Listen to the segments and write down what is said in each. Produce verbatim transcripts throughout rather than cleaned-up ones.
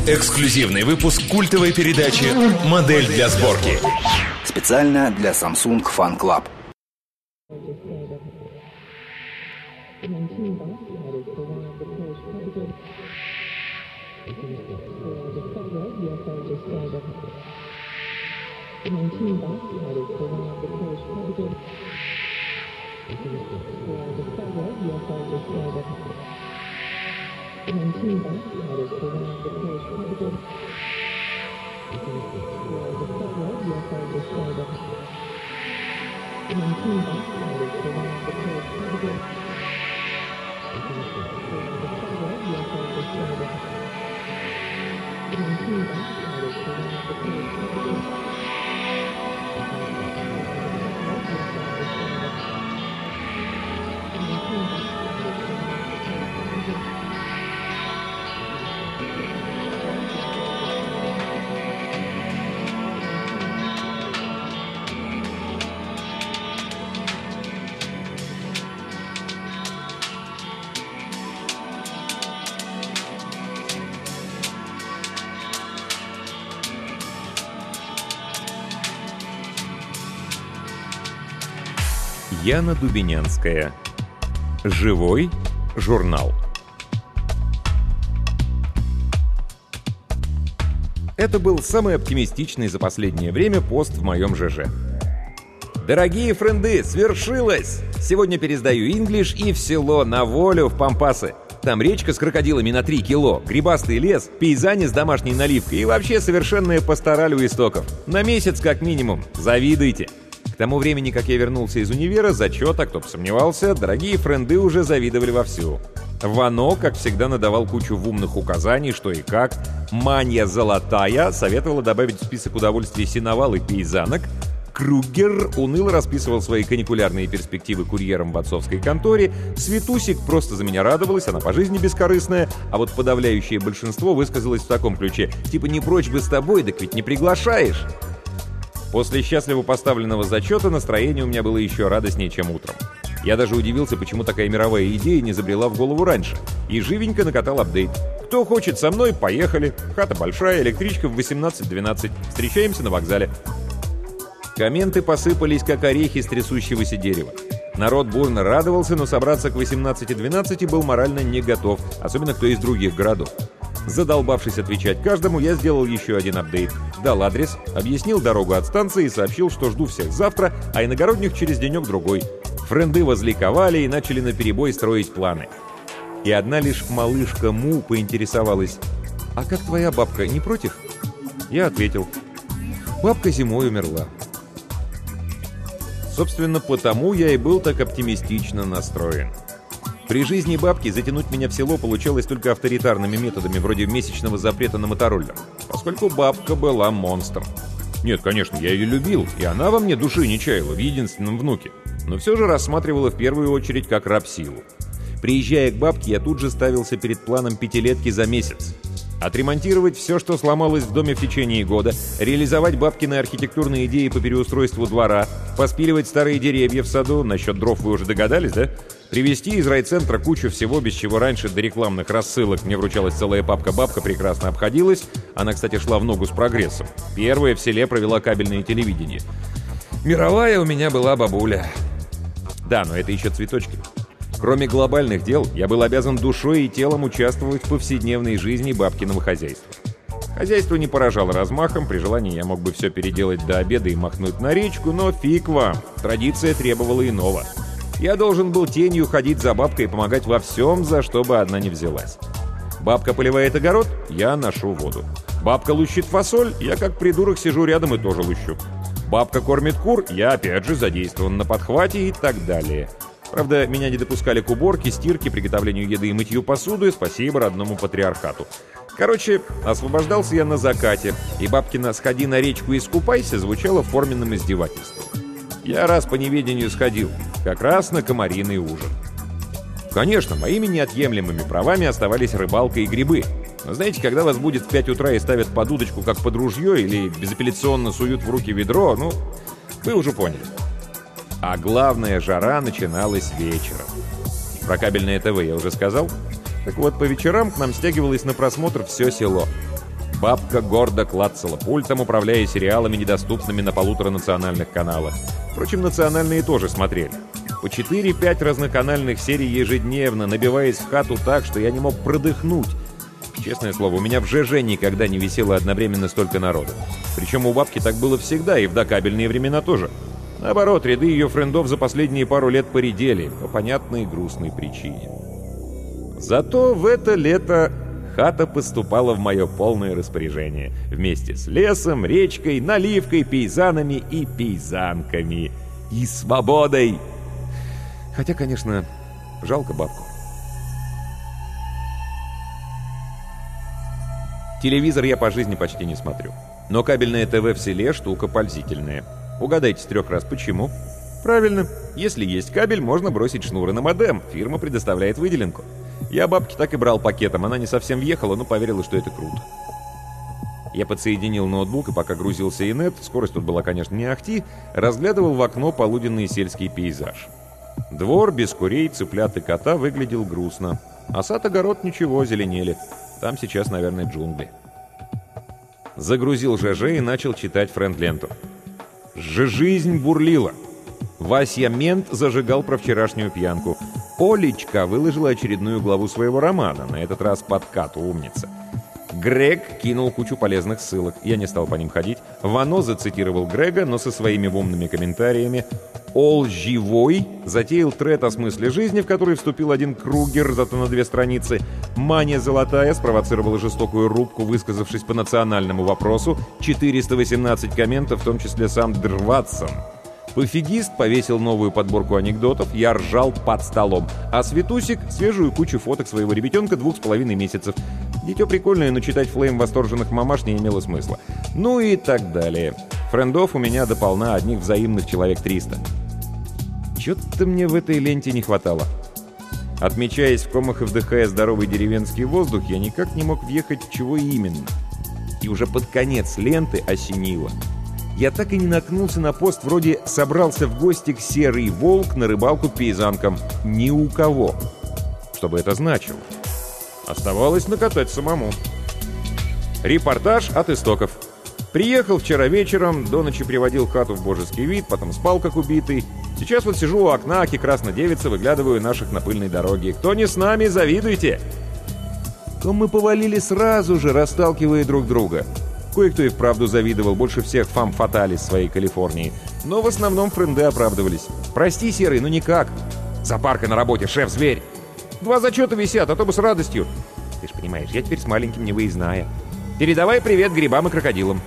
Эксклюзивный выпуск культовой передачи «Модель для сборки». Специально для Samsung Fan Club. Яна Дубинянская. Живой журнал. Это был самый оптимистичный за последнее время пост в моем ЖЖ. Дорогие френды, свершилось! Сегодня пересдаю инглиш и в село, на волю, в Пампасы. Там речка с крокодилами на три кило, грибастый лес, пейзани с домашней наливкой и вообще совершенная пастораль у истоков. На месяц как минимум. Завидуйте! К тому времени, как я вернулся из универа, зачета, кто бы сомневался, дорогие френды уже завидовали вовсю. Вано, как всегда, надавал кучу умных указаний, что и как. Манья Золотая советовала добавить в список удовольствий сеновал и пейзанок. Кругер уныло расписывал свои каникулярные перспективы курьером в отцовской конторе. Светусик просто за меня радовалась, она по жизни бескорыстная. А вот подавляющее большинство высказалось в таком ключе: типа не прочь бы с тобой, так ведь не приглашаешь. После счастливо поставленного зачета настроение у меня было еще радостнее, чем утром. Я даже удивился, почему такая мировая идея не забрела в голову раньше. И живенько накатал апдейт. Кто хочет со мной, поехали. Хата большая, электричка в восемнадцать двенадцать. Встречаемся на вокзале. Комменты посыпались, как орехи с трясущегося дерева. Народ бурно радовался, но собраться к восемнадцати двенадцати был морально не готов, особенно кто из других городов. Задолбавшись отвечать каждому, я сделал еще один апдейт. Дал адрес, объяснил дорогу от станции и сообщил, что жду всех завтра, а иногородних через денек-другой. Френды возликовали и начали наперебой строить планы. И одна лишь малышка Му поинтересовалась: «А как твоя бабка, не против?» Я ответил: «Бабка зимой умерла». Собственно, потому я и был так оптимистично настроен. При жизни бабки затянуть меня в село получалось только авторитарными методами, вроде месячного запрета на мотороллер, поскольку бабка была монстром. Нет, конечно, я ее любил, и она во мне души не чаяла в единственном внуке, но все же рассматривала в первую очередь как рабсилу. Приезжая к бабке, я тут же ставился перед планом пятилетки за месяц. Отремонтировать все, что сломалось в доме в течение года, реализовать бабкины архитектурные идеи по переустройству двора, поспиливать старые деревья в саду, насчет дров вы уже догадались, да? Привезти из райцентра кучу всего, без чего раньше до рекламных рассылок мне вручалась целая папка-бабка, прекрасно обходилась. Она, кстати, шла в ногу с прогрессом. Первая в селе провела кабельное телевидение. Мировая у меня была бабуля. Да, но это еще цветочки. Кроме глобальных дел, я был обязан душой и телом участвовать в повседневной жизни бабкиного хозяйства. Хозяйство не поражало размахом, при желании я мог бы все переделать до обеда и махнуть на речку, но фиг вам, традиция требовала иного. Я должен был тенью ходить за бабкой и помогать во всем, за что бы одна не взялась. Бабка поливает огород, я ношу воду. Бабка лущит фасоль, я как придурок сижу рядом и тоже лущу. Бабка кормит кур, я опять же задействован на подхвате и так далее. Правда, меня не допускали к уборке, стирке, приготовлению еды и мытью посуды, спасибо родному патриархату. Короче, освобождался я на закате, и бабкина «сходи на речку и искупайся» звучало форменным издевательством. Я раз по неведению сходил, как раз на комариный ужин. Конечно, моими неотъемлемыми правами оставались рыбалка и грибы. Но знаете, когда вас будет в пять утра и ставят под удочку как под ружье или безапелляционно суют в руки ведро, ну, вы уже поняли. А главная жара начиналась вечером. Про кабельное ТВ я уже сказал. Так вот, по вечерам к нам стягивалось на просмотр все село. Бабка гордо клацала пультом, управляя сериалами, недоступными на полутора национальных каналах. Впрочем, национальные тоже смотрели. По четыре-пять разноканальных серий ежедневно, набиваясь в хату так, что я не мог продыхнуть. Честное слово, у меня в ЖЖ никогда не висело одновременно столько народа. Причем у бабки так было всегда, и в докабельные времена тоже. Наоборот, ряды ее френдов за последние пару лет поредели, по понятной и грустной причине. Зато в это лето хата поступала в мое полное распоряжение. Вместе с лесом, речкой, наливкой, пейзанами и пейзанками. И свободой! Хотя, конечно, жалко бабку. Телевизор я по жизни почти не смотрю. Но кабельное ТВ в селе штука пользительная. Угадайте с трех раз, почему? Правильно. Если есть кабель, можно бросить шнуры на модем. Фирма предоставляет выделенку. Я бабки так и брал пакетом. Она не совсем въехала, но поверила, что это круто. Я подсоединил ноутбук, и пока грузился инет, скорость тут была, конечно, не ахти, разглядывал в окно полуденный сельский пейзаж. Двор без курей, цыплят и кота выглядел грустно. А сад-огород ничего, зеленели. Там сейчас, наверное, джунгли. Загрузил ЖЖ и начал читать френд-ленту. Жизнь бурлила. Вася Мент зажигал про вчерашнюю пьянку. Олечка выложила очередную главу своего романа, на этот раз подкат, умница. Грег кинул кучу полезных ссылок, я не стал по ним ходить. Вано зацитировал Грега, но со своими умными комментариями. Ол Живой затеял тред о смысле жизни, в который вступил один Кругер, зато на две страницы. Маня Золотая спровоцировала жестокую рубку, высказавшись по национальному вопросу. четыреста восемнадцать комментов, в том числе сам Дрватсон. Пофигист повесил новую подборку анекдотов, я ржал под столом. А Светусик — свежую кучу фоток своего ребятенка двух с половиной месяцев. Дитё прикольное, но читать флейм восторженных мамаш не имело смысла. Ну и так далее. Френдов у меня дополна, одних взаимных человек триста. Чё-то мне в этой ленте не хватало. Отмечаясь в комах и вдыхая здоровый деревенский воздух, я никак не мог въехать, в чего именно. И уже под конец ленты осенило. Я так и не наткнулся на пост вроде «Собрался в гости к Серый Волк на рыбалку к пейзанкам». Ни у кого. Что бы это значило? Оставалось накатать самому. Репортаж от истоков. Приехал вчера вечером, до ночи приводил хату в божеский вид, потом спал как убитый. Сейчас вот сижу у окна, аки красная девица, выглядываю наших на пыльной дороге. Кто не с нами, завидуйте! То мы повалили сразу же, расталкивая друг друга. Кое-кто и вправду завидовал, больше всех фам-фаталис своей Калифорнии. Но в основном френды оправдывались. «Прости, Серый, ну никак. Запарка на работе, шеф-зверь. Два зачета висят, а то бы с радостью. Ты ж понимаешь, я теперь с маленьким не выездная. Передавай привет грибам и крокодилам».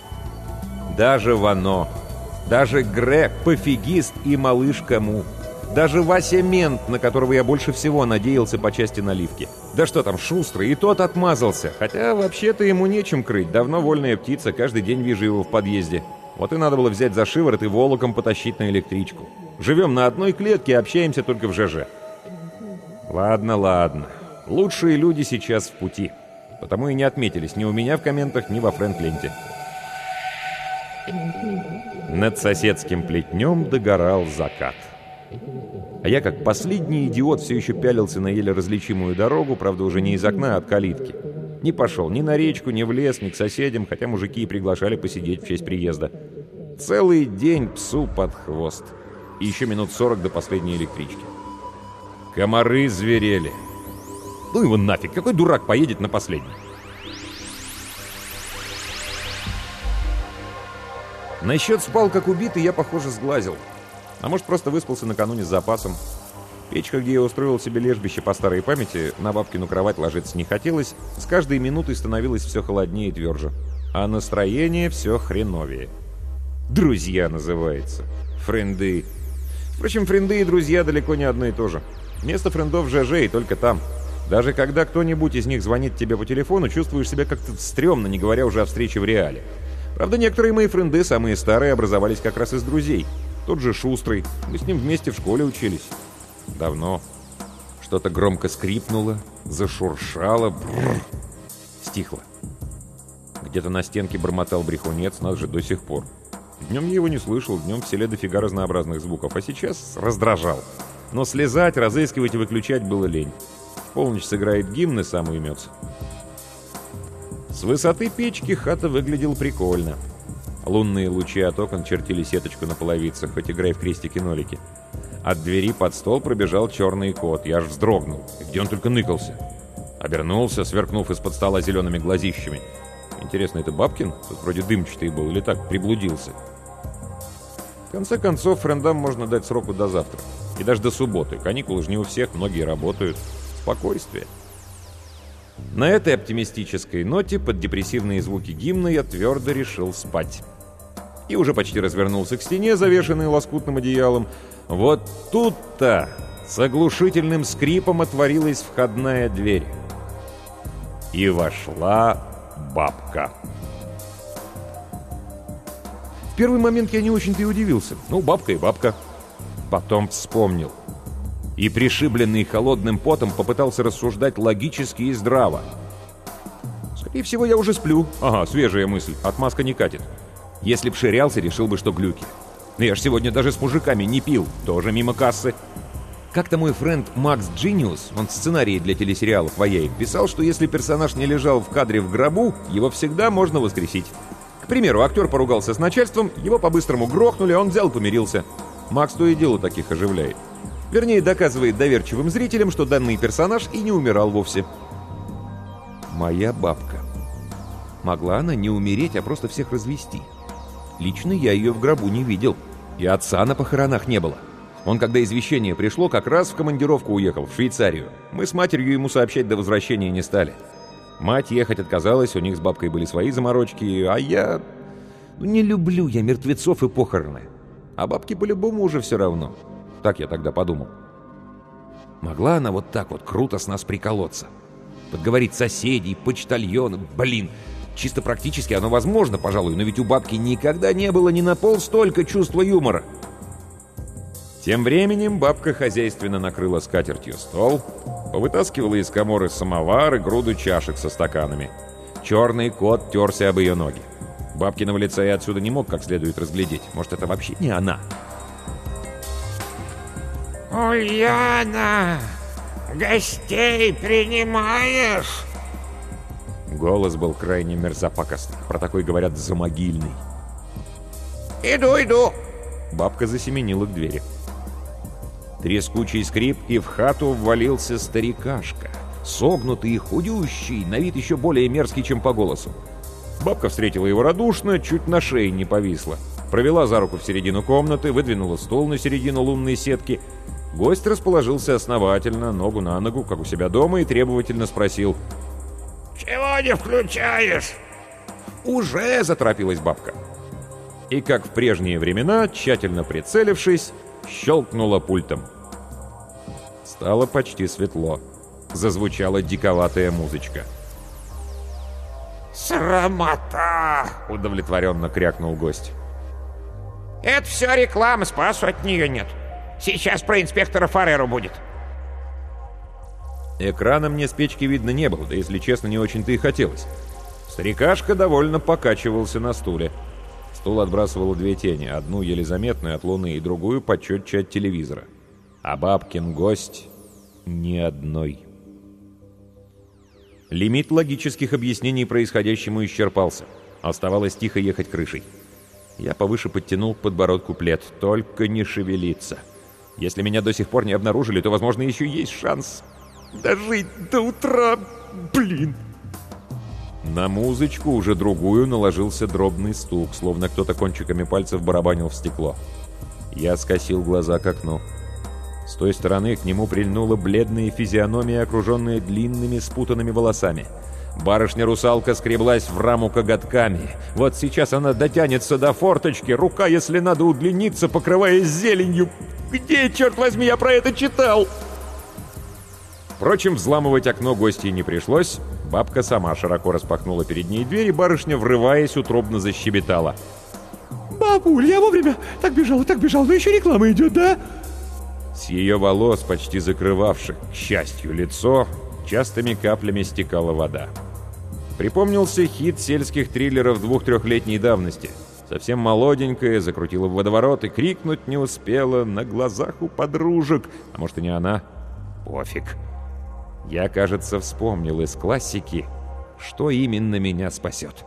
Даже Вано, даже Грег, пофигист и малышка Му. Даже Вася Мент, на которого я больше всего надеялся по части наливки. Да что там, Шустрый, и тот отмазался. Хотя вообще-то ему нечем крыть. Давно вольная птица, каждый день вижу его в подъезде. Вот и надо было взять за шиворот и волоком потащить на электричку. Живем на одной клетке, общаемся только в ЖЖ. Ладно, ладно. Лучшие люди сейчас в пути. Потому и не отметились ни у меня в комментах, ни во френд-ленте. Над соседским плетнем догорал закат. А я, как последний идиот, все еще пялился на еле различимую дорогу, правда, уже не из окна, а от калитки. Не пошел ни на речку, ни в лес, ни к соседям, хотя мужики и приглашали посидеть в честь приезда. Целый день псу под хвост. И еще минут сорок до последней электрички. Комары зверели. Ну его нафиг, какой дурак поедет на последний? Насчет спал как убитый я, похоже, сглазил. А может, просто выспался накануне с запасом. Печка, где я устроил себе лежбище по старой памяти, на бабкину кровать ложиться не хотелось, с каждой минутой становилось все холоднее и тверже. А настроение все хреновее. «Друзья» называется. Френды. Впрочем, френды и друзья далеко не одно и то же. Место френдов в ЖЖ и только там. Даже когда кто-нибудь из них звонит тебе по телефону, чувствуешь себя как-то стрёмно, не говоря уже о встрече в реале. Правда, некоторые мои френды, самые старые, образовались как раз из друзей. Тот же Шустрый. Мы с ним вместе в школе учились. Давно. Что-то громко скрипнуло, зашуршало. Бррр. Стихло. Где-то на стенке бормотал брехунец, нас же до сих пор. Днем я его не слышал, днем в селе дофига разнообразных звуков, а сейчас раздражал. Но слезать, разыскивать и выключать было лень. В полночь сыграет гимн и сам уймется. С высоты печки хата выглядела прикольно. Лунные лучи от окон чертили сеточку на половицах, хоть играй в крестики-нолики. От двери под стол пробежал черный кот. Я аж вздрогнул. Где он только ныкался? Обернулся, сверкнув из-под стола зелеными глазищами. Интересно, это Бабкин? Тут вроде дымчатый был или так, приблудился? В конце концов, френдам можно дать сроку до завтра. И даже до субботы. Каникулы же не у всех, многие работают. Спокойствие. На этой оптимистической ноте под депрессивные звуки гимна я твердо решил спать. И уже почти развернулся к стене, завешенной лоскутным одеялом. Вот тут-то с оглушительным скрипом отворилась входная дверь. И вошла бабка. В первый момент я не очень-то и удивился. Ну, бабка и бабка. Потом вспомнил. И, пришибленный холодным потом, попытался рассуждать логически и здраво. Скорее всего, я уже сплю. Ага, свежая мысль. Отмазка не катит. Если б ширялся, решил бы, что глюки. Но я ж сегодня даже с мужиками не пил. Тоже мимо кассы. Как-то мой френд Макс Джиниус, он сценарии для телесериалов вояет, писал, что если персонаж не лежал в кадре в гробу, его всегда можно воскресить. К примеру, актер поругался с начальством, его по-быстрому грохнули, он взял и помирился. Макс то и дело таких оживляет. Вернее, доказывает доверчивым зрителям, что данный персонаж и не умирал вовсе. Моя бабка. Могла она не умереть, а просто всех развести. Лично я ее в гробу не видел. И отца на похоронах не было. Он, когда извещение пришло, как раз в командировку уехал, в Швейцарию. Мы с матерью ему сообщать до возвращения не стали. Мать ехать отказалась, у них с бабкой были свои заморочки, а я... Ну, не люблю я мертвецов и похороны. А бабке по-любому уже все равно. Так я тогда подумал. Могла она вот так вот круто с нас приколоться? Подговорить соседей, почтальонов, блин... Чисто практически оно возможно, пожалуй, но ведь у бабки никогда не было ни на пол столько чувства юмора. Тем временем бабка хозяйственно накрыла скатертью стол, повытаскивала из каморы самовар и груду чашек со стаканами. Черный кот терся об ее ноги. Бабкиного лица я отсюда не мог как следует разглядеть. Может, это вообще не она? «Ульяна, гостей принимаешь?» Голос был крайне мерзопакостный. Про такой говорят замогильный. «Иду, иду!» Бабка засеменила к двери. Трескучий скрип, и в хату ввалился старикашка. Согнутый и худющий, на вид еще более мерзкий, чем по голосу. Бабка встретила его радушно, чуть на шее не повисла. Провела за руку в середину комнаты, выдвинула стол на середину лунной сетки. Гость расположился основательно, ногу на ногу, как у себя дома, и требовательно спросил: «Чего не включаешь?» «Уже!» — заторопилась бабка. И, как в прежние времена, тщательно прицелившись, щелкнула пультом. Стало почти светло. Зазвучала диковатая музычка. «Срамота!» — удовлетворенно крякнул гость. «Это все реклама, спасу от нее нет. Сейчас про инспектора Фареру будет». Экрана мне с печки видно не было, да, если честно, не очень-то и хотелось. Старикашка довольно покачивался на стуле. Стул отбрасывал две тени, одну еле заметную от луны и другую почетче от телевизора. А бабкин гость ни одной. Лимит логических объяснений происходящему исчерпался. Оставалось тихо ехать крышей. Я повыше подтянул к подбородку плед. Только не шевелиться. Если меня до сих пор не обнаружили, то, возможно, еще есть шанс дожить до утра. Блин. На музычку, уже другую, наложился дробный стук, словно кто-то кончиками пальцев барабанил в стекло. Я скосил глаза к окну. С той стороны к нему прильнула бледная физиономия, окруженная длинными спутанными волосами. Барышня-русалка скреблась в раму коготками. Вот сейчас она дотянется до форточки, рука, если надо, удлинится, покрываясь зеленью. Где, черт возьми, я про это читал? Впрочем, взламывать окно гостье не пришлось. Бабка сама широко распахнула перед ней дверь, и барышня, врываясь, утробно защебетала. «Бабуль, я вовремя так бежал, так бежал, но еще реклама идет, да?» С ее волос, почти закрывавших, к счастью, лицо, частыми каплями стекала вода. Припомнился хит сельских триллеров двух-трехлетней давности. Совсем молоденькая, закрутила в водоворот и крикнуть не успела, на глазах у подружек. А может, и не она? Пофиг. Я, кажется, вспомнил из классики, Что именно меня спасет?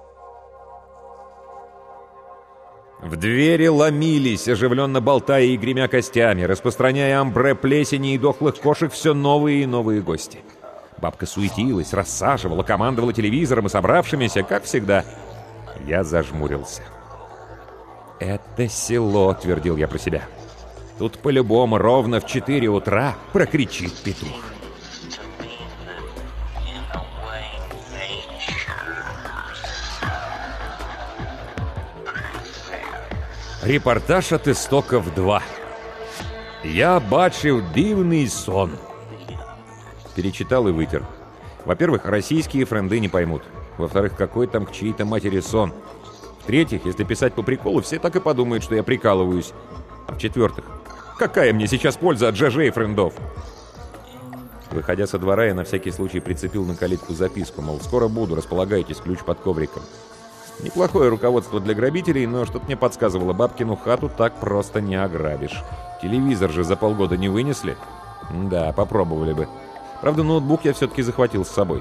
В двери ломились, оживленно болтая и гремя костями, распространяя амбре плесени и дохлых кошек все новые и новые гости. Бабка суетилась, рассаживала, командовала телевизором и собравшимися, как всегда. Я зажмурился. «Это село», — твердил я про себя. «Тут по-любому ровно в четыре утра прокричит петух». Репортаж от истоков два. Я бачив дивный сон. Перечитал и вытер. Во-первых, российские френды не поймут. Во-вторых, какой там к чьей-то матери сон. В-третьих, если писать по приколу, все так и подумают, что я прикалываюсь. А в-четвертых, какая мне сейчас польза от ЖЖ и френдов? Выходя со двора, я на всякий случай прицепил на калитку записку, мол, скоро буду, располагайтесь, ключ под ковриком. Неплохое руководство для грабителей, но что-то мне подсказывало, бабкину хату так просто не ограбишь. Телевизор же за полгода не вынесли. Да, попробовали бы. Правда, ноутбук я все-таки захватил с собой.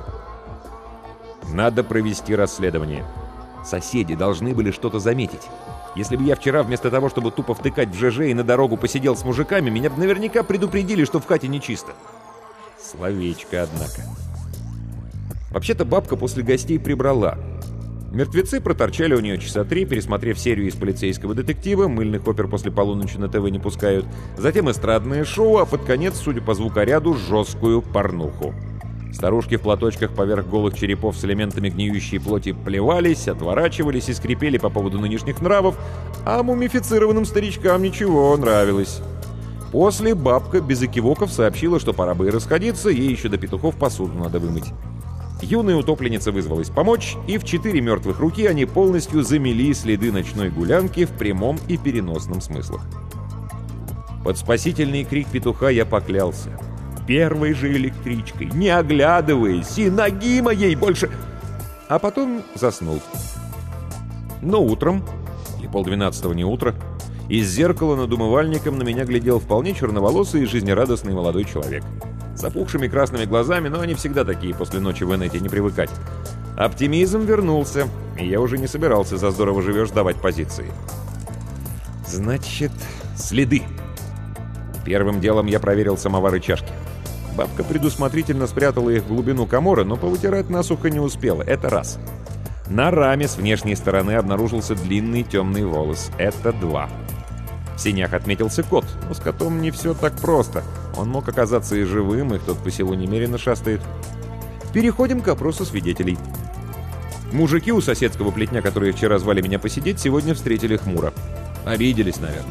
Надо провести расследование. Соседи должны были что-то заметить. Если бы я вчера вместо того, чтобы тупо втыкать в ЖЖ и на дорогу посидел с мужиками, меня бы наверняка предупредили, что в хате нечисто. Словечко, однако. Вообще-то бабка после гостей прибрала. Мертвецы проторчали у нее часа три, пересмотрев серию из полицейского детектива, мыльных опер после полуночи на ТВ не пускают, затем эстрадное шоу, а под конец, судя по звукоряду, жесткую порнуху. Старушки в платочках поверх голых черепов с элементами гниющей плоти плевались, отворачивались и скрипели по поводу нынешних нравов, а мумифицированным старичкам ничего нравилось. После бабка без экивоков сообщила, что пора бы и расходиться, ей еще до петухов посуду надо вымыть. Юная утопленница вызвалась помочь, и в четыре мертвых руки они полностью замели следы ночной гулянки в прямом и переносном смыслах. Под спасительный крик петуха я поклялся. Первой же электричкой, не оглядываясь, и ноги моей больше... А потом заснул. Но утром, или полдвенадцатого не утро, из зеркала над умывальником на меня глядел вполне черноволосый и жизнерадостный молодой человек. С опухшими красными глазами, но они всегда такие, после ночи в инете не привыкать. Оптимизм вернулся, и я уже не собирался за здорово живешь сдавать позиции. Значит, следы. Первым делом я проверил самовар и чашки. Бабка предусмотрительно спрятала их в глубину камора, но повытирать насухо не успела. Это раз. На раме с внешней стороны обнаружился длинный темный волос. Это два. В синях отметился кот, но с котом не все так просто. Он мог оказаться и живым, и кто-то по селу немерено шастает. Переходим к опросу свидетелей. Мужики у соседского плетня, которые вчера звали меня посидеть, сегодня встретили хмуро. Обиделись, наверное.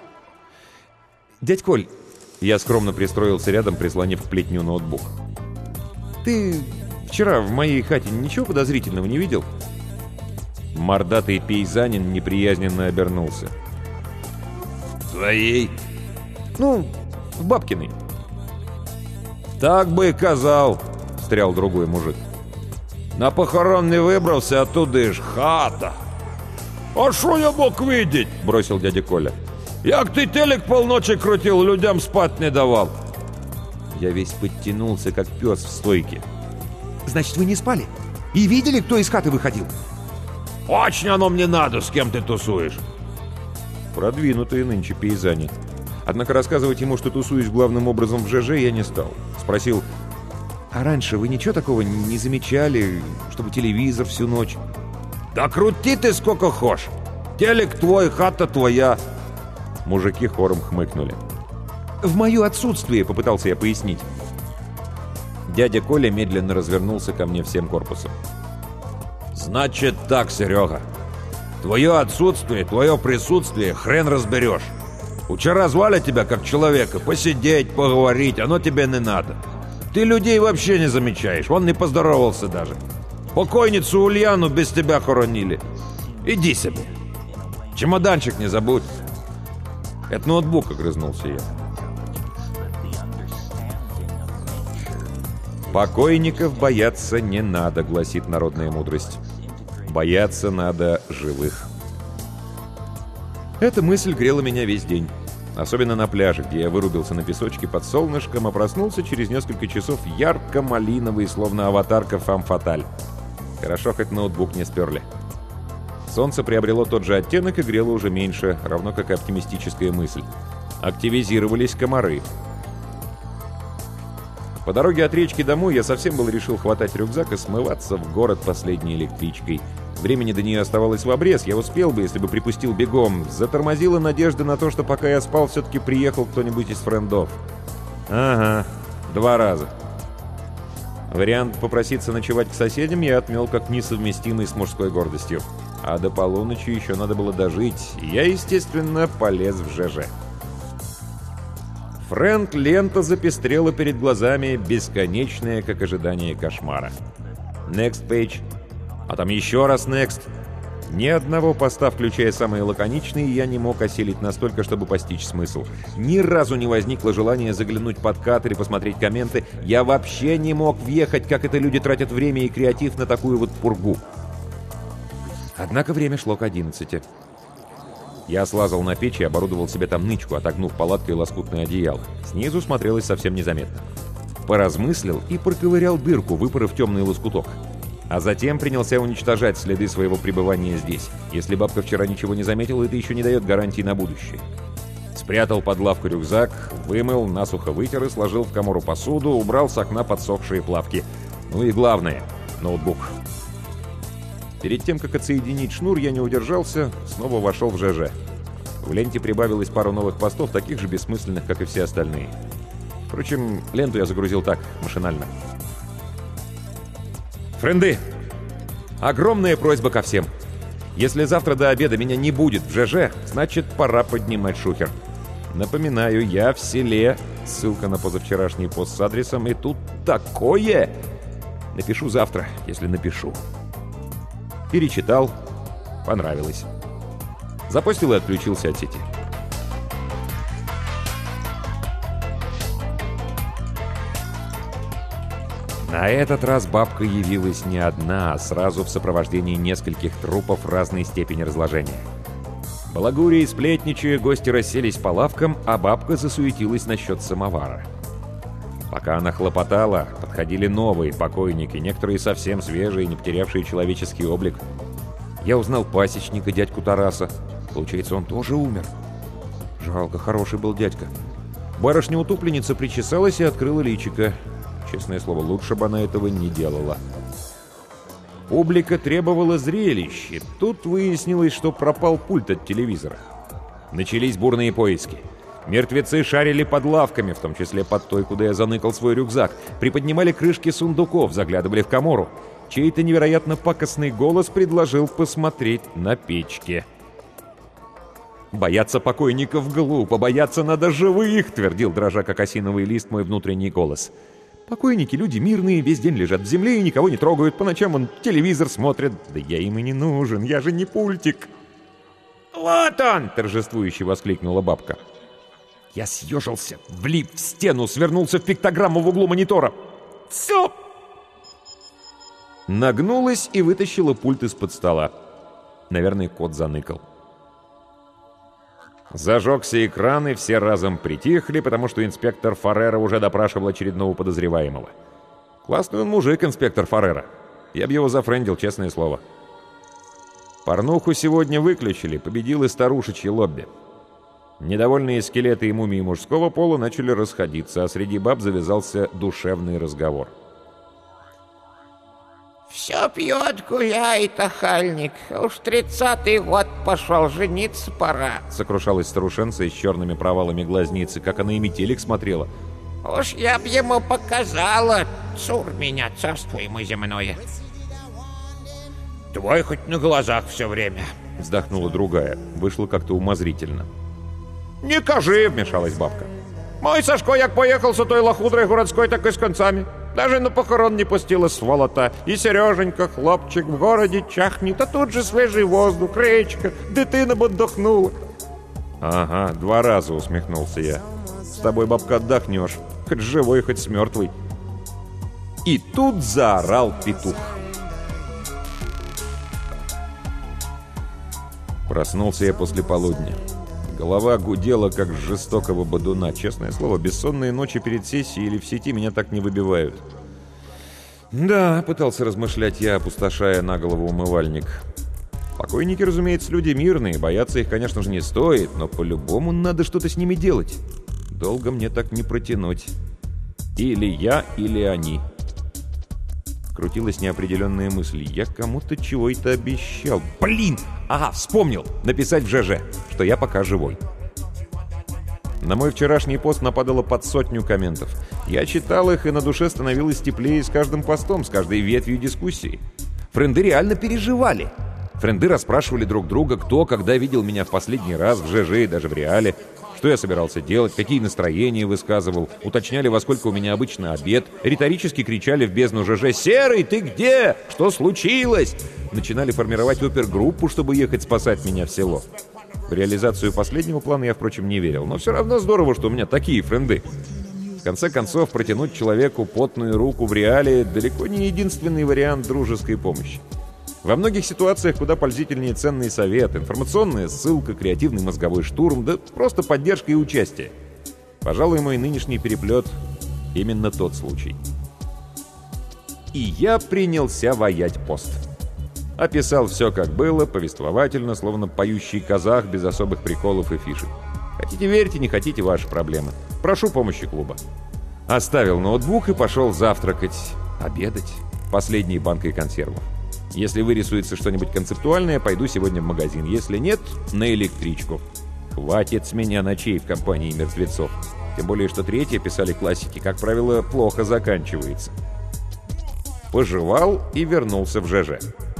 «Дядь Коль», я скромно пристроился рядом, прислонив к плетню ноутбук. «Ты вчера в моей хате ничего подозрительного не видел?» Мордатый пейзанин неприязненно обернулся. «Твоей?» «Ну, в бабкиной». «Так бы и казал», — встрял другой мужик. «На похорон не выбрался, а туди ж хата». «А шо я мог видеть?» — бросил дядя Коля. «Як ты телек полночи крутил, людям спать не давал». Я весь подтянулся, как пес в стойке. «Значит, вы не спали? И видели, кто из хаты выходил?» «Очень оно мне надо, с кем ты тусуешь». Продвинутые нынче пейзани. Однако рассказывать ему, что тусуюсь главным образом в ЖЖ, я не стал. Спросил: «А раньше вы ничего такого не замечали, чтобы телевизор всю ночь?» «Да крути ты сколько хошь! Телек твой, хата твоя!» Мужики хором хмыкнули. «В мое отсутствие», — попытался я пояснить. Дядя Коля медленно развернулся ко мне всем корпусом. «Значит так, Серега. Твое отсутствие, твое присутствие хрен разберешь. Вчера звали тебя как человека посидеть, поговорить, оно тебе не надо. Ты людей вообще не замечаешь, он не поздоровался даже. Покойницу Ульяну без тебя хоронили. Иди себе. Чемоданчик не забудь». «Это ноутбук», — огрызнулся я. «Покойников бояться не надо», — гласит народная мудрость. «Бояться надо живых». Эта мысль грела меня весь день. Особенно на пляже, где я вырубился на песочке под солнышком, а проснулся через несколько часов ярко-малиновый, словно аватарка фам-фаталь. Хорошо, хоть ноутбук не сперли. Солнце приобрело тот же оттенок и грело уже меньше, равно как и оптимистическая мысль. Активизировались комары. По дороге от речки домой я совсем был решил хватать рюкзак и смываться в город последней электричкой. Времени до нее оставалось в обрез, я успел бы, если бы припустил бегом. Затормозила надежда на то, что пока я спал, все-таки приехал кто-нибудь из френдов. Ага, два раза. Вариант попроситься ночевать к соседям я отмел как несовместимый с мужской гордостью. А до полуночи еще надо было дожить, и я, естественно, полез в ЖЖ. Френд-лента запестрела перед глазами, бесконечная, как ожидание кошмара. Next page. А там еще раз next. Ни одного поста, включая самые лаконичные, я не мог осилить настолько, чтобы постичь смысл. Ни разу не возникло желания заглянуть под кадр и посмотреть комменты. Я вообще не мог въехать, как это люди тратят время и креатив на такую вот пургу. Однако время шло к одиннадцати. Я слазал на печь и оборудовал себе там нычку, отогнув палаткой лоскутное одеяло. Снизу смотрелось совсем незаметно. Поразмыслил и проковырял дырку, выпоров темный лоскуток. А затем принялся уничтожать следы своего пребывания здесь. Если бабка вчера ничего не заметила, это еще не дает гарантии на будущее. Спрятал под лавку рюкзак, вымыл, насухо вытер и сложил в камору посуду, убрал с окна подсохшие плавки. Ну и главное — ноутбук. Перед тем, как отсоединить шнур, я не удержался, снова вошел в ЖЖ. В ленте прибавилось пару новых постов, таких же бессмысленных, как и все остальные. Впрочем, ленту я загрузил так, машинально. Френды! Огромная просьба ко всем. Если завтра до обеда меня не будет в ЖЖ, значит, пора поднимать шухер. Напоминаю, я в селе. Ссылка на позавчерашний пост с адресом. И тут такое! Напишу завтра, если напишу. Перечитал. Понравилось. Запостил и отключился от сети. На этот раз бабка явилась не одна, а сразу в сопровождении нескольких трупов разной степени разложения. Балагуря и сплетничая, гости расселись по лавкам, а бабка засуетилась насчет самовара. Пока она хлопотала, подходили новые покойники, некоторые совсем свежие, не потерявшие человеческий облик. Я узнал пасечника, дядьку Тараса. Получается, он тоже умер. Жалко, хороший был дядька. Барышня-утупленница причесалась и открыла личико. Честное слово, лучше бы она этого не делала. Публика требовала зрелищ, и тут выяснилось, что пропал пульт от телевизора. Начались бурные поиски. Мертвецы шарили под лавками, в том числе под той, куда я заныкал свой рюкзак, приподнимали крышки сундуков, заглядывали в камору. Чей-то невероятно пакостный голос предложил посмотреть на печке. «Бояться покойников глупо, бояться надо живых», — твердил, дрожа как осиновый лист, мой внутренний голос. «Покойники — люди мирные, весь день лежат в земле и никого не трогают, по ночам он телевизор смотрит. Да я им и не нужен, я же не пультик». «Вот он!» — торжествующе воскликнула бабка. Я съежился, влип в стену, свернулся в пиктограмму в углу монитора. «Все!» Нагнулась и вытащила пульт из-под стола. Наверное, кот заныкал. Зажегся экран, и все разом притихли, потому что инспектор Фаррера уже допрашивал очередного подозреваемого. Классный он мужик, инспектор Фаррера. Я б его зафрендил, честное слово. Порнуху сегодня выключили, победил и старушечье лобби. Недовольные скелеты и мумии мужского пола начали расходиться, а среди баб завязался душевный разговор. «Все пьет, гуляет, охальник. Уж тридцатый год пошел, жениться пора», — сокрушалась старушенца с черными провалами глазницы, как она и метелик смотрела. «Уж я б ему показала, цур меня, царство ему земное». «Твой хоть на глазах все время», — вздохнула другая. Вышло как-то умозрительно. «Не кажи», — вмешалась бабка. «Мой Сашко, як поехал с той лохудрой городской, так и с концами. Даже на похорон не пустила сволота. И Сереженька, хлопчик, в городе чахнет, а тут же свежий воздух, речка, дитина б отдохнула». «Ага, два раза», — усмехнулся я. «С тобой, бабка, отдохнешь, хоть живой, хоть с мертвой». И тут заорал петух. Проснулся я после полудня. Голова гудела, как с жестокого бодуна. Честное слово, бессонные ночи перед сессией или в сети меня так не выбивают. Да, пытался размышлять я, опустошая на голову умывальник. Покойники, разумеется, люди мирные, бояться их, конечно же, не стоит, но по-любому надо что-то с ними делать. Долго мне так не протянуть. Или я, или они. Крутилась неопределенная мысль. Я кому-то чего-то обещал. Блин! Ага, вспомнил! Написать в ЖЖ, что я пока живой. На мой вчерашний пост нападало под сотню комментов. Я читал их, и на душе становилось теплее с каждым постом, с каждой ветвью дискуссии. Френды реально переживали. Френды расспрашивали друг друга, кто когда видел меня в последний раз в ЖЖ и даже в реале, что я собирался делать, какие настроения высказывал, уточняли, во сколько у меня обычно обед, риторически кричали в бездну ЖЖ: «Серый, ты где? Что случилось?» Начинали формировать опергруппу, чтобы ехать спасать меня в село. В реализацию последнего плана я, впрочем, не верил, но все равно здорово, что у меня такие френды. В конце концов, протянуть человеку потную руку в реале далеко не единственный вариант дружеской помощи. Во многих ситуациях куда пользительнее ценный совет, информационная ссылка, креативный мозговой штурм, да просто поддержка и участие. Пожалуй, мой нынешний переплет — именно тот случай. И я принялся ваять пост. Описал все, как было, повествовательно, словно поющий казах, без особых приколов и фишек. Хотите верьте, не хотите — ваши проблемы. Прошу помощи клуба. Оставил ноутбук и пошел завтракать, обедать последней банкой консервов. Если вырисуется что-нибудь концептуальное, пойду сегодня в магазин. Если нет, на электричку. Хватит с меня ночей в компании мертвецов. Тем более, что третье, писали классики, как правило, плохо заканчивается. Пожевал и вернулся в ЖЖ.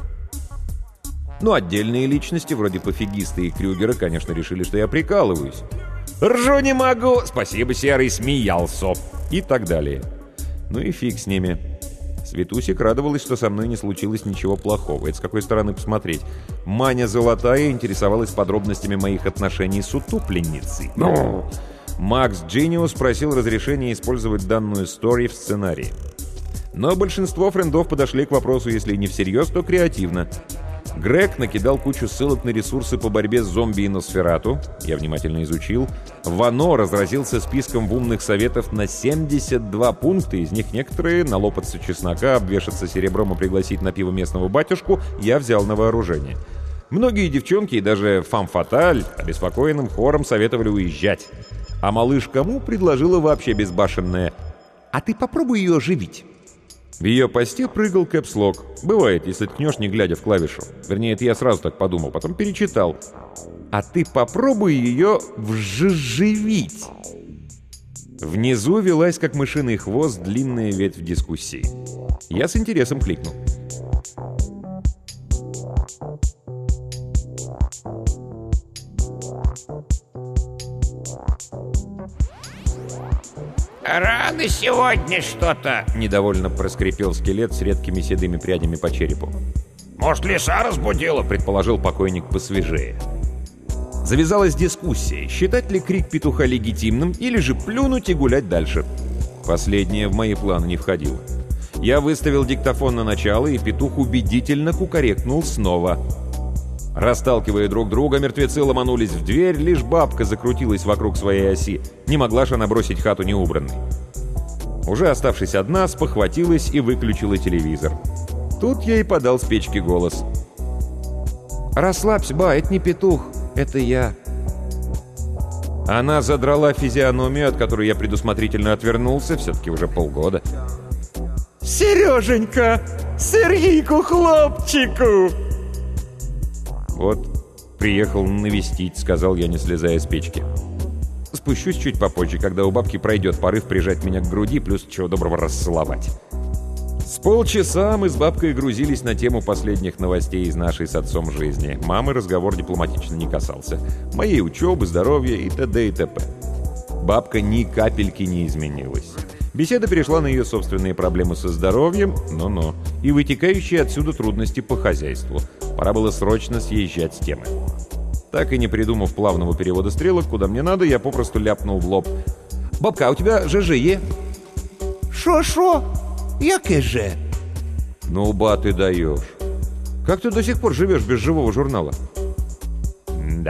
Ну, отдельные личности, вроде пофигиста и Крюгера, конечно, решили, что я прикалываюсь. «Ржу не могу! Спасибо, Серый, смеялся!» И так далее. Ну и фиг с ними. Светусик радовалась, что со мной не случилось ничего плохого. Это с какой стороны посмотреть. Маня Золотая интересовалась подробностями моих отношений с утопленницей. Но Макс Джиниус просил разрешения использовать данную стори в сценарии. Но большинство френдов подошли к вопросу, если не всерьез, то креативно. Грег накидал кучу ссылок на ресурсы по борьбе с зомби и Носферату. Я внимательно изучил. Вано разразился списком в умных советов на семьдесят два пункта. Из них некоторые — налопаться чеснока, обвешаться серебром и пригласить на пиво местного батюшку — я взял на вооружение. Многие девчонки и даже фам-фаталь обеспокоенным хором советовали уезжать. А малыш кому предложила вообще безбашенное: «А ты попробуй ее оживить». В ее посте прыгал кэпслок. Бывает, если ткнешь, не глядя в клавишу. Вернее, это я сразу так подумал, потом перечитал. «А ты попробуй ее вживить». Внизу велась, как мышиный хвост, длинная ветвь дискуссии. Я с интересом кликнул. «Рано сегодня что-то!» — недовольно проскрипел скелет с редкими седыми прядями по черепу. «Может, лиса разбудила?» — предположил покойник посвежее. Завязалась дискуссия, считать ли крик петуха легитимным или же плюнуть и гулять дальше. Последнее в мои планы не входило. Я выставил диктофон на начало, и петух убедительно кукарекнул снова. Расталкивая друг друга, мертвецы ломанулись в дверь, лишь бабка закрутилась вокруг своей оси. Не могла же она бросить хату неубранной. Уже оставшись одна, спохватилась и выключила телевизор. Тут я и подал с печки голос. «Расслабься, ба, это не петух, это я». Она задрала физиономию, от которой я предусмотрительно отвернулся, все-таки уже полгода. «Сереженька, Сергейку хлопчику!» «Вот, приехал навестить», — сказал я, не слезая с печки. «Спущусь чуть попозже, когда у бабки пройдет порыв прижать меня к груди, плюс чего доброго расцеловать». С полчаса мы с бабкой грузились на тему последних новостей из нашей с отцом жизни. Мамы разговор дипломатично не касался. Моей учебы, здоровья и т.д. и т.п. Бабка ни капельки не изменилась. Беседа перешла на ее собственные проблемы со здоровьем, но-но, и вытекающие отсюда трудности по хозяйству. Пора было срочно съезжать с темы. Так и не придумав плавного перевода стрелок, куда мне надо, я попросту ляпнул в лоб. «Бабка, а у тебя ЖЖ е?» «Шо-шо? Яке же?» «Ну, ба, ты даешь. Как ты до сих пор живешь без живого журнала?» «Да,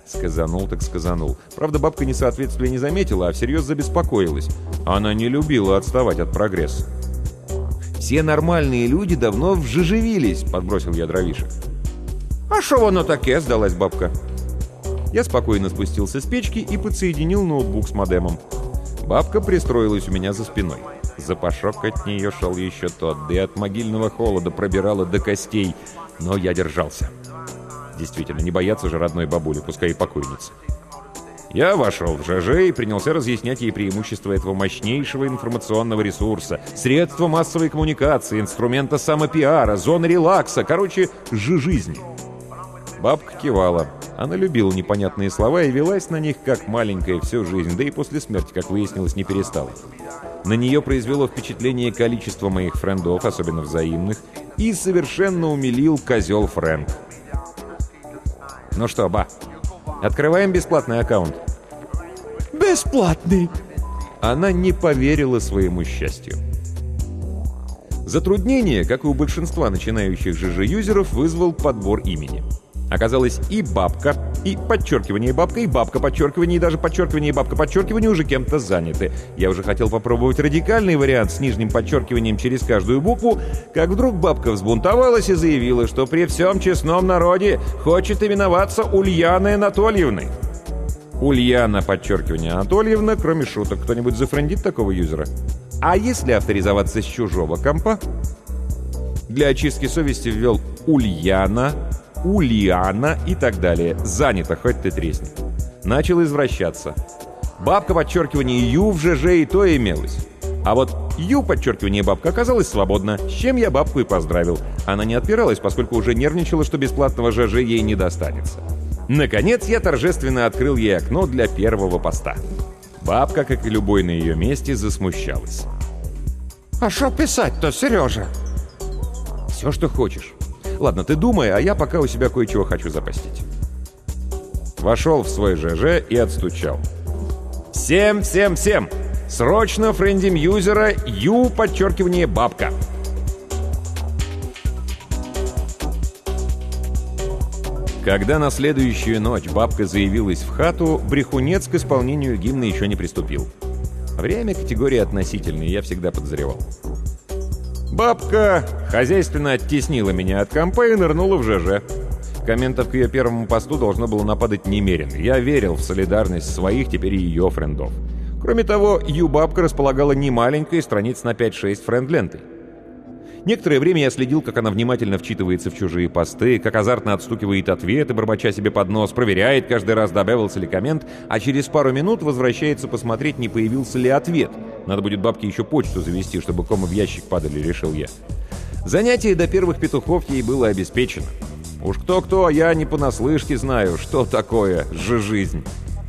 Сказанул так сказанул. Правда, бабка несоответствия не заметила, а всерьез забеспокоилась. Она не любила отставать от прогресса. «Все нормальные люди давно вжижевились», — подбросил я дровишек. «А шо воно таке?» — сдалась бабка. Я спокойно спустился с печки и подсоединил ноутбук с модемом. Бабка пристроилась у меня за спиной. Запашок от нее шел еще тот, да и от могильного холода пробирало до костей. Но я держался. Действительно, не бояться же родной бабули, пускай и покойницы. Я вошел в ЖЖ и принялся разъяснять ей преимущества этого мощнейшего информационного ресурса, средства массовой коммуникации, инструмента самопиара, зоны релакса, короче, жи-жизни. Бабка кивала. Она любила непонятные слова и велась на них, как маленькая, всю жизнь, да и после смерти, как выяснилось, не перестала. На нее произвело впечатление количество моих френдов, особенно взаимных, и совершенно умилил козел Фрэнк. «Ну что, ба, открываем бесплатный аккаунт?» «Бесплатный!» Она не поверила своему счастью. Затруднение, как и у большинства начинающих ЖЖ-юзеров, вызвал подбор имени. Оказалось, и бабка, и подчеркивание бабка, и бабка подчеркивание, и даже подчеркивание и бабка подчеркивание уже кем-то заняты. Я уже хотел попробовать радикальный вариант с нижним подчеркиванием через каждую букву, как вдруг бабка взбунтовалась и заявила, что при всем честном народе хочет именоваться Ульяной Анатольевной. Ульяна, подчеркивание, Анатольевна, кроме шуток, кто-нибудь зафрендит такого юзера? А если авторизоваться с чужого компа? Для очистки совести ввел Ульяна, Ульяна и так далее. Занято, хоть ты тресни. Начал извращаться. Бабка, подчеркивание, Ю в ЖЖ и то имелось. А вот Ю, подчеркивание, бабка оказалась свободна, с чем я бабку и поздравил. Она не отпиралась, поскольку уже нервничала, что бесплатного ЖЖ ей не достанется. Наконец, я торжественно открыл ей окно для первого поста. Бабка, как и любой на ее месте, засмущалась. «А что писать-то, Сережа?» «Все, что хочешь. Ладно, ты думай, а я пока у себя кое-чего хочу запостить». Вошел в свой ЖЖ и отстучал. «Всем, всем, всем! Срочно френдим юзера Ю, подчеркивание, бабка!» Когда на следующую ночь бабка заявилась в хату, брехунец к исполнению гимна еще не приступил. Время категории относительной, я всегда подозревал. Бабка хозяйственно оттеснила меня от компа и нырнула в ЖЖ. Комментов к ее первому посту должно было нападать немерено. Я верил в солидарность своих, теперь и ее френдов. Кроме того, Ю-бабка располагала немаленькой страниц на пять-шесть френд-лентой. Некоторое время я следил, как она внимательно вчитывается в чужие посты, как азартно отстукивает ответы, бормоча себе под нос, проверяет каждый раз, добавился ли коммент, а через пару минут возвращается посмотреть, не появился ли ответ. Надо будет бабке еще почту завести, чтобы комы в ящик падали, решил я. Занятие до первых петухов ей было обеспечено. Уж кто-кто, а я не понаслышке знаю, что такое жи-жизнь.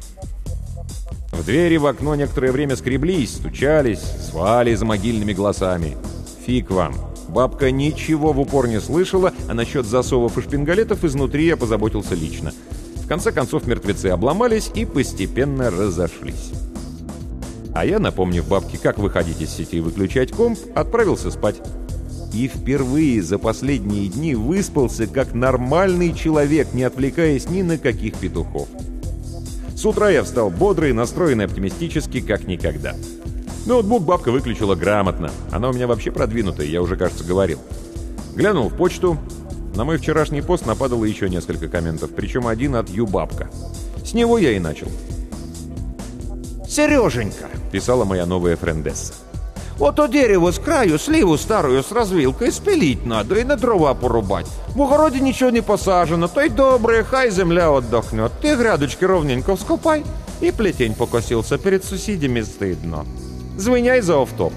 В двери в окно некоторое время скреблись, стучались, звали за могильными голосами. Фиг вам. Бабка ничего в упор не слышала, а насчет засовов и шпингалетов изнутри я позаботился лично. В конце концов мертвецы обломались и постепенно разошлись. А я, напомнив бабке, как выходить из сети и выключать комп, отправился спать. И впервые за последние дни выспался как нормальный человек, не отвлекаясь ни на каких петухов. С утра я встал бодрый, настроенный оптимистически, как никогда. Ноутбук бабка выключила грамотно. Она у меня вообще продвинутая, я уже, кажется, говорил. Глянул в почту. На мой вчерашний пост нападало еще несколько комментов, причем один от Ю-бабка. С него я и начал. «Сереженька», — писала моя новая френдесса. «вот у дерева с краю сливу старую с развилкой спилить надо и на дрова порубать. В огороде ничего не посажено, то и доброе, хай земля отдохнет. Ты грядочки ровненько вскопай». И плетень покосился, перед соседями стыдно. Звиняй за офф-топ.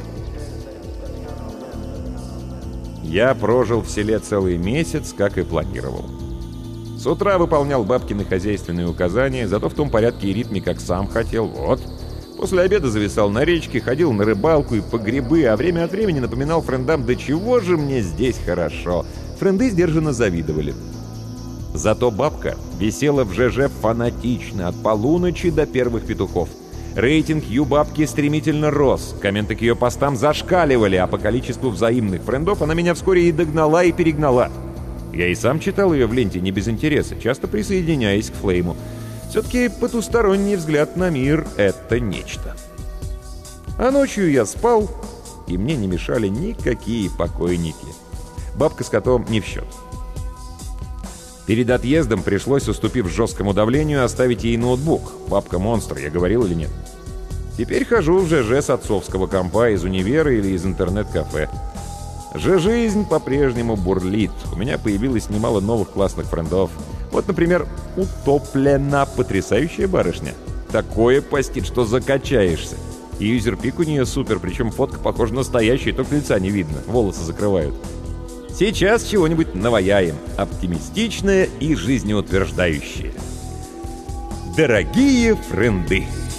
Я прожил в селе целый месяц, как и планировал. С утра выполнял бабкины хозяйственные указания, зато в том порядке и ритме, как сам хотел. Вот. После обеда зависал на речке, ходил на рыбалку и по грибы, а время от времени напоминал френдам, да чего же мне здесь хорошо. Френды сдержанно завидовали. Зато бабка висела в ЖЖ фанатично от полуночи до первых петухов. Рейтинг Ю-бабки стремительно рос, комменты к ее постам зашкаливали, а по количеству взаимных френдов она меня вскоре и догнала, и перегнала. Я и сам читал ее в ленте не без интереса, часто присоединяясь к флейму. Все-таки потусторонний взгляд на мир — это нечто. А ночью я спал, и мне не мешали никакие покойники. Бабка с котом не в счет. Перед отъездом пришлось, уступив жесткому давлению, оставить ей ноутбук. Бабка монстр, я говорил или нет? Теперь хожу в ЖЖ с отцовского компа из универа или из интернет-кафе. Ж-жизнь по-прежнему бурлит. У меня появилось немало новых классных френдов. Вот, например, Утоплена, потрясающая барышня. Такое постит, что закачаешься. И юзерпик у нее супер, причем фотка похожа на настоящую, только лица не видно, волосы закрывают. Сейчас чего-нибудь наваяем, оптимистичное и жизнеутверждающее. Дорогие френды!